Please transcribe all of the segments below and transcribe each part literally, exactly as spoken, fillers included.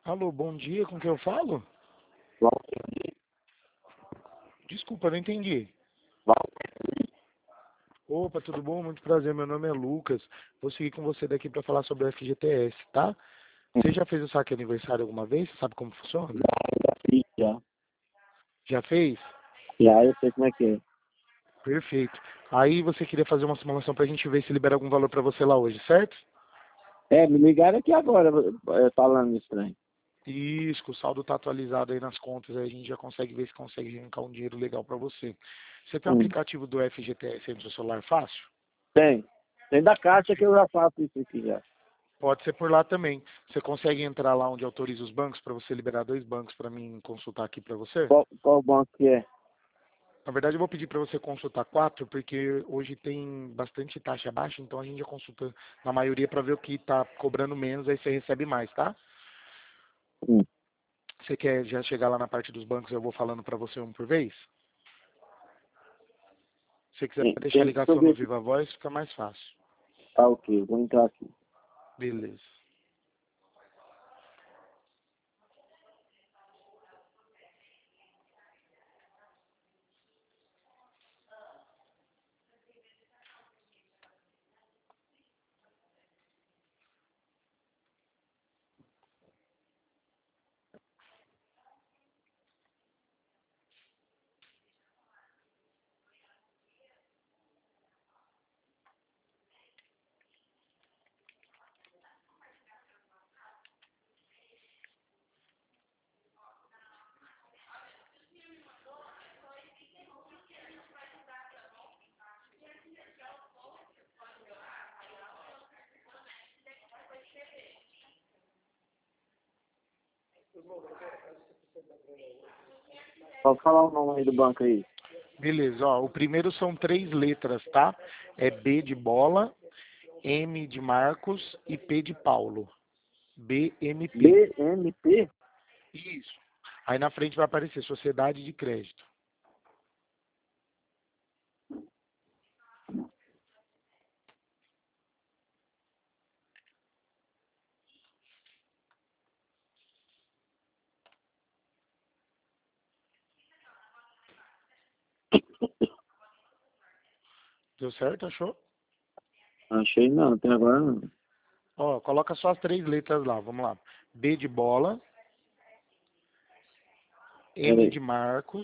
Alô, bom dia, com quem eu falo? Walter, Desculpa, não entendi. Walter, Opa, tudo bom? Muito prazer, meu nome é Lucas. Vou seguir com você daqui para falar sobre o F G T S, tá? Você já fez o saque aniversário alguma vez? Você sabe como funciona? já fiz, já. Já fez? Já eu sei como é que é. Perfeito. Aí você queria fazer uma simulação para a gente ver se libera algum valor para você lá hoje, certo? É, me ligaram aqui agora, eh, falando estranho. Isso, que o saldo está atualizado aí nas contas, aí a gente já consegue ver se consegue arrancar um dinheiro legal para você. Você tem um Hum. aplicativo do F G T S aí no seu celular fácil? Tem. Tem da caixa que eu já faço isso aqui já. Pode ser por lá também. Você consegue entrar lá onde autoriza os bancos para você liberar dois bancos para mim consultar aqui para você? Qual, qual banco que é? Na verdade, eu vou pedir para você consultar quatro, porque hoje tem bastante taxa baixa, então a gente já consulta na maioria para ver o que está cobrando menos, aí você recebe mais, tá? Hum. Você quer já chegar lá na parte dos bancos, eu vou falando para você um por vez? Se você quiser Tem, deixar a tem, deixa eu ligação no ver se... Viva Voz, fica mais fácil. Ah, ok. Vou entrar aqui. Beleza. Pode falar o nome aí do banco aí. Beleza, ó, o primeiro são três letras, tá? É B de bola, M de Marcos e P de Paulo. B M P. B M P? Isso. Aí na frente vai aparecer Sociedade de Crédito. Deu certo, achou? Achei não, até agora não. Ó, coloca só as três letras lá, vamos lá. B de bola, M Peraí. de Marcos,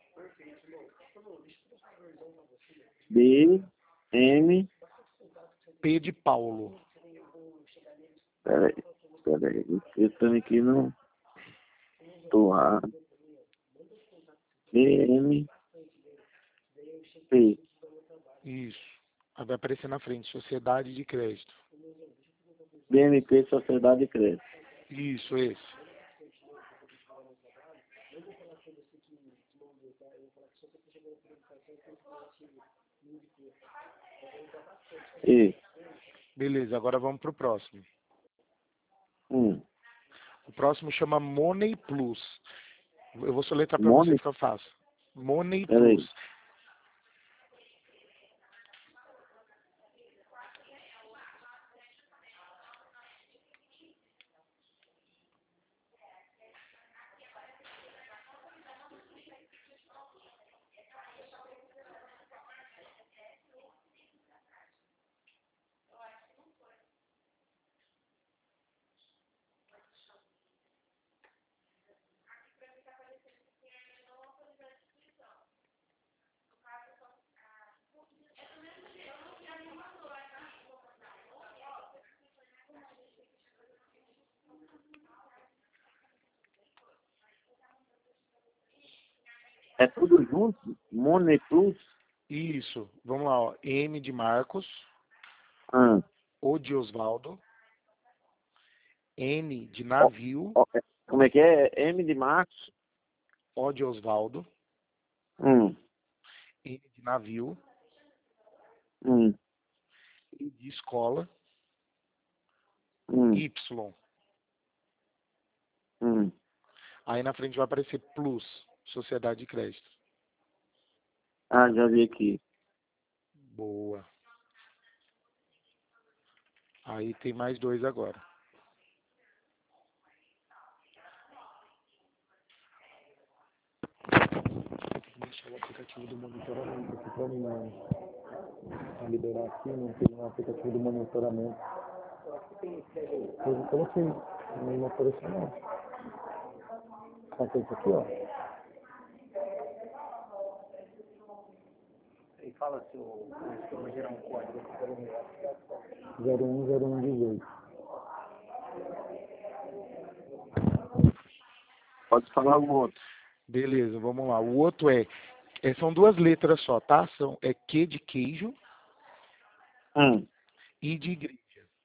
B, M, P de Paulo. peraí. Peraí. Eu tô aqui no... Tô lá. B, M, P. Isso. Aí vai aparecer na frente, Sociedade de Crédito. B M P Sociedade de Crédito. Isso, esse. E, Beleza, agora vamos pro próximo. hum, O próximo chama Money Plus. Eu vou soletrar para você, Mone, fica fácil. Money Plus. peraí. É tudo junto? Money Plus? Isso. Vamos lá, ó. M de Marcos, Ah, O de Osvaldo, N de ó, navio, ó, é- como é que é? M de Max? O de Osvaldo, Hum, N de navio, hum, E de escola, hum, Y. hum. Aí na frente vai aparecer Plus, Sociedade de Crédito. Ah, já vi aqui. Boa. Aí tem mais dois agora. Deixar o aplicativo do monitoramento aqui pra mim, não. Pra liberar aqui, não tem um aplicativo do monitoramento. Eu coloquei, não apareceu não. Tá com isso aqui, ó. E fala se o sistema gerar um código zero um zero um dezoito. Pode falar o outro. Beleza, vamos lá. O outro é, é são duas letras só, tá? São, é Q de queijo, Hum. I de igreja.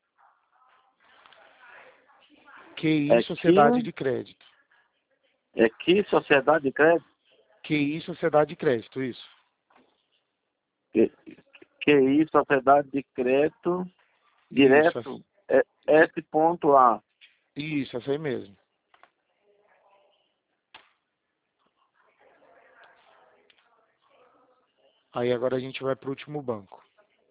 Q I, É Sociedade que, de Crédito. é que Sociedade de Crédito? Q I, Sociedade de Crédito, isso. Que, que isso, Sociedade de Crédito Direto Isso, é S.A. isso, essa aí mesmo. Aí agora a gente vai para o último banco.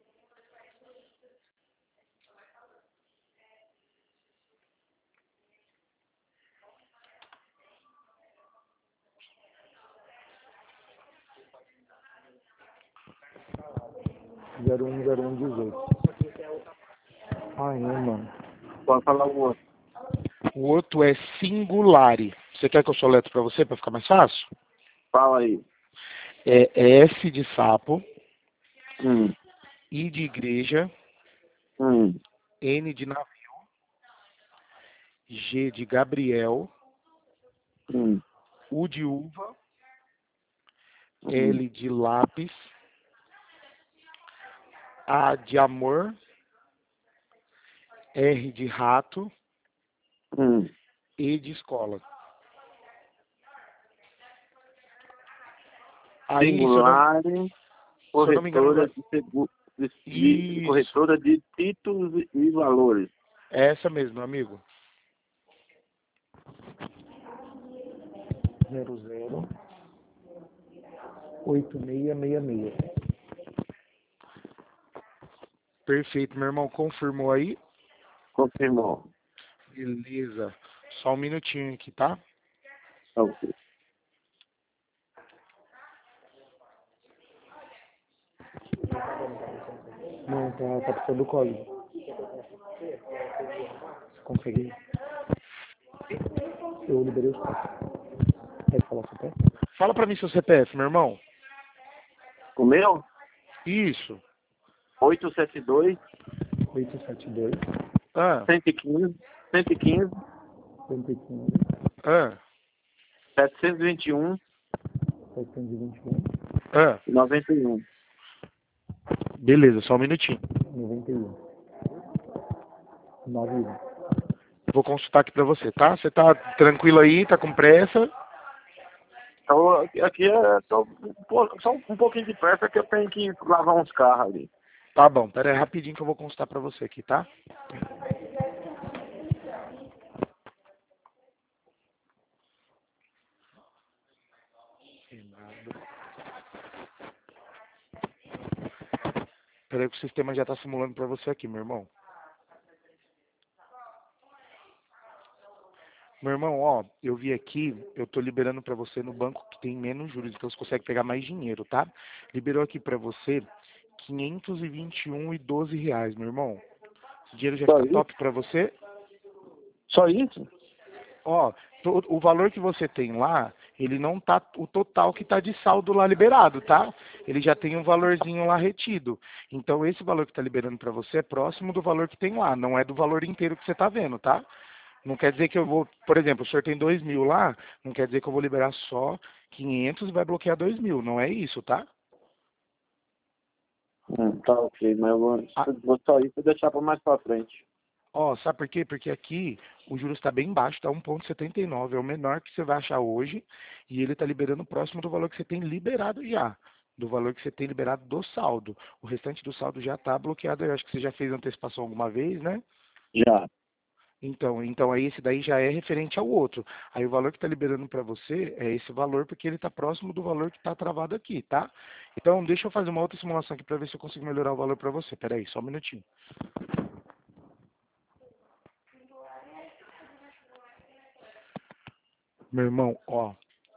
zero um zero um dezoito. Ai, não, mano. Pode falar o outro. O outro é Singulare. Você quer que eu soletre para você, para ficar mais fácil? Fala aí. É S de sapo, Hum. I de igreja, Hum. N de navio, G de Gabriel, Hum. U de uva, Hum. L de lápis, A de amor, R de rato, Hum. E de escola. Aí, se eu não, Singular, se eu não me engano, corretora de, segu, de, de- isso, corretora de títulos e valores. é essa mesmo, meu amigo. Zero zero oito seis seis seis. Perfeito, meu irmão, confirmou aí? Confirmou. Beleza. Só um minutinho aqui, tá? Ok. Não, tá, tá precisando do código. Você consegue? Eu liberei os quatro. Pode falar o C P F? Fala pra mim seu C P F, meu irmão. O meu? Isso. oito sete dois, oito sete dois. Ah, cento e quinze, cento e quinze, cento e quinze. Ah, setecentos e vinte e um, setecentos e vinte e um. Ah, noventa e um. beleza, só um minutinho. noventa e um. noventa e um. Vou consultar aqui pra você, tá? Você tá tranquilo aí, tá com pressa? Então, aqui aqui é tô, um po- só um pouquinho de pressa que eu tenho que lavar uns carros ali. Tá bom, pera aí rapidinho que eu vou consultar pra você aqui, tá? Pera aí que o sistema já tá simulando pra você aqui, meu irmão. Meu irmão, ó, eu vi aqui, eu tô liberando pra você no banco que tem menos juros, então você consegue pegar mais dinheiro, tá? Liberou aqui pra você quinhentos e vinte e um e doze reais, meu irmão. Esse dinheiro já Só fica isso? top pra você? Só isso? Ó, to- o valor que você tem lá, ele não tá o total que tá de saldo lá liberado, tá? Ele já tem um valorzinho lá retido. Então esse valor que tá liberando pra você é próximo do valor que tem lá, não é do valor inteiro que você tá vendo, tá? Não quer dizer que eu vou, por exemplo, o senhor tem dois mil lá, não quer dizer que eu vou liberar só quinhentos e vai bloquear dois mil, não é isso, tá? Hum, tá ok, mas eu vou, Ah, vou só isso e deixar para mais para frente. ó, sabe por quê? Porque aqui o juros está bem baixo, está um vírgula setenta e nove, é o menor que você vai achar hoje, e ele está liberando próximo do valor que você tem liberado já, do valor que você tem liberado do saldo. O restante do saldo já está bloqueado, eu acho que você já fez antecipação alguma vez, né? Já. Então, então aí esse daí já é referente ao outro. Aí o valor que está liberando para você é esse valor porque ele está próximo do valor que está travado aqui, tá? Então deixa eu fazer uma outra simulação aqui para ver se eu consigo melhorar o valor para você. Pera aí, só um minutinho. Meu irmão, ó,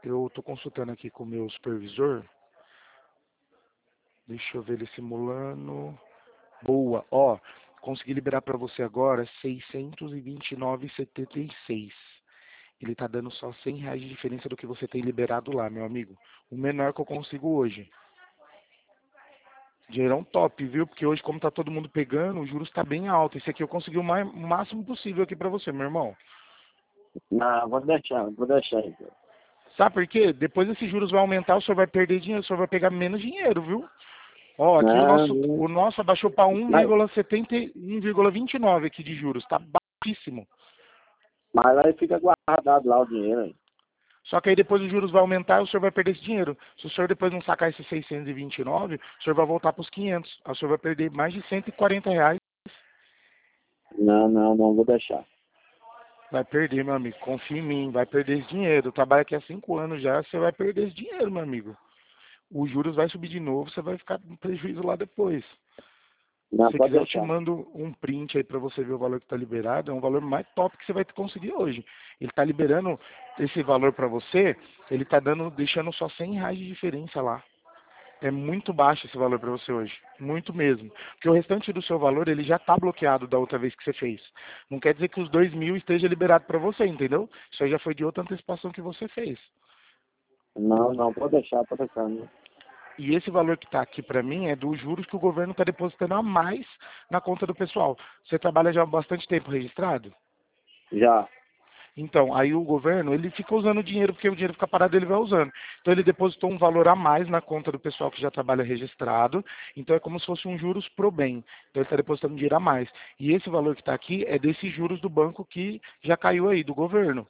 eu tô consultando aqui com o meu supervisor. Deixa eu ver ele simulando. Boa, ó, consegui liberar para você agora seiscentos e vinte e nove reais e setenta e seis. Ele tá dando só cem reais de diferença do que você tem liberado lá, meu amigo. O menor que eu consigo hoje. Dinheirão top, viu? Porque hoje, como tá todo mundo pegando, o juros tá bem alto. Esse aqui eu consegui o mais, o máximo possível aqui para você, meu irmão. Não, vou deixar, vou deixar então. Sabe por quê? Depois esses juros vai aumentar, o senhor vai perder dinheiro, o senhor vai pegar menos dinheiro, viu? Ó, aqui o Não, nosso, não. o nosso abaixou para Mas, um vírgula vinte e nove aqui de juros, tá baixíssimo. mas aí fica guardado lá o dinheiro aí. Só que aí depois os juros vai aumentar e o senhor vai perder esse dinheiro. Se o senhor depois não sacar esses seiscentos e vinte e nove, o senhor vai voltar para os quinhentos. Aí o senhor vai perder mais de cento e quarenta reais. Não, não, não vou deixar. Vai perder, meu amigo. Confia em mim, vai perder esse dinheiro. Eu trabalho aqui há cinco anos já, você vai perder esse dinheiro, meu amigo. Os juros vai subir de novo, você vai ficar com prejuízo lá depois. Não, Se você pode quiser, eu te deixar. mando um print aí para você ver o valor que está liberado. É um valor mais top que você vai conseguir hoje. Ele está liberando esse valor para você, ele está dando, deixando só cem reais de diferença lá. É muito baixo esse valor para você hoje. Muito mesmo. Porque o restante do seu valor, ele já está bloqueado da outra vez que você fez. Não quer dizer que os dois mil esteja liberado para você, entendeu? Isso aí já foi de outra antecipação que você fez. Não, não, pode deixar, pode deixar. Né? E esse valor que está aqui para mim é dos juros que o governo está depositando a mais na conta do pessoal. Você trabalha já há bastante tempo registrado? Já. Então, aí o governo, ele fica usando o dinheiro, porque o dinheiro fica parado, ele vai usando. Então, ele depositou um valor a mais na conta do pessoal que já trabalha registrado. Então, é como se fosse um juros pro bem. Então, ele está depositando dinheiro a mais. E esse valor que está aqui é desses juros do banco que já caiu aí, do governo.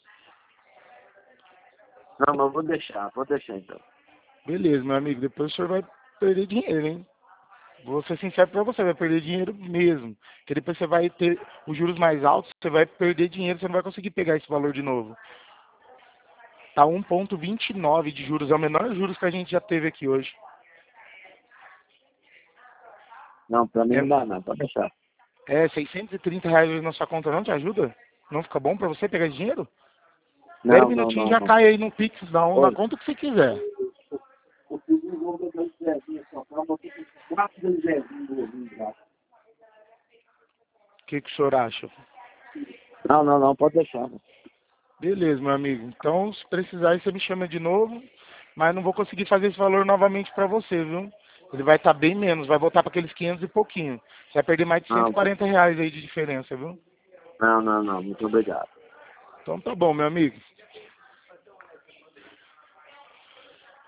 Não, mas vou deixar, vou deixar então. Beleza, meu amigo, depois o senhor vai perder dinheiro, hein? Vou ser sincero para você, vai perder dinheiro mesmo. Porque depois você vai ter os juros mais altos, você vai perder dinheiro, você não vai conseguir pegar esse valor de novo. Tá um vírgula vinte e nove de juros, é o menor juros que a gente já teve aqui hoje. Não, pra mim É, não dá não, pode deixar. é seiscentos e trinta reais hoje na sua conta, não te ajuda? Não fica bom para você pegar esse dinheiro? Dez Não, não, minutinhos não, já não. cai aí no Pix, na, na Olha, conta que você quiser. eu fiz um jogo da Zezinha só pra você com quatro vezes Zezinho já. O que, que o senhor acha? Não, não, não, pode deixar. Beleza, meu amigo. Então, se precisar, aí você me chama de novo. Mas não vou conseguir fazer esse valor novamente para você, viu? Ele vai estar bem menos, vai voltar para aqueles quinhentos e pouquinho. Você vai perder mais de cento e Não, quarenta reais aí de diferença, viu? não, não, não, muito obrigado. Então tá bom, meu amigo.